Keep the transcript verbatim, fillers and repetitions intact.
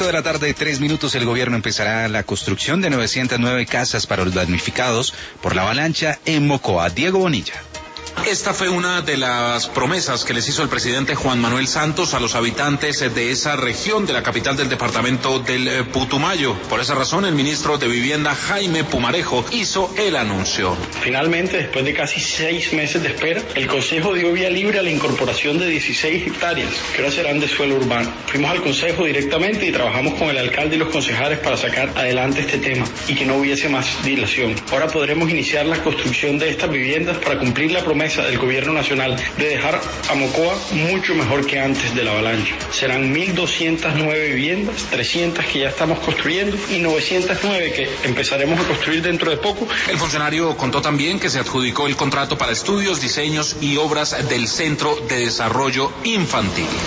Cinco de la tarde, tres minutos, el gobierno empezará la construcción de novecientas nueve casas para los damnificados por la avalancha en Mocoa. Diego Bonilla. Esta fue una de las promesas que les hizo el presidente Juan Manuel Santos a los habitantes de esa región de la capital del departamento del Putumayo. Por esa razón, el ministro de Vivienda, Jaime Pumarejo, hizo el anuncio. Finalmente, después de casi seis meses de espera, el Consejo dio vía libre a la incorporación de dieciséis hectáreas, que ahora serán de suelo urbano. Fuimos al Consejo directamente y trabajamos con el alcalde y los concejales para sacar adelante este tema y que no hubiese más dilación. Ahora podremos iniciar la construcción de estas viviendas para cumplir la promesa del gobierno nacional de dejar a Mocoa mucho mejor que antes de la avalancha. Serán mil doscientas nueve viviendas, trescientas que ya estamos construyendo y novecientas nueve que empezaremos a construir dentro de poco. El funcionario contó también que se adjudicó el contrato para estudios, diseños y obras del Centro de Desarrollo Infantil.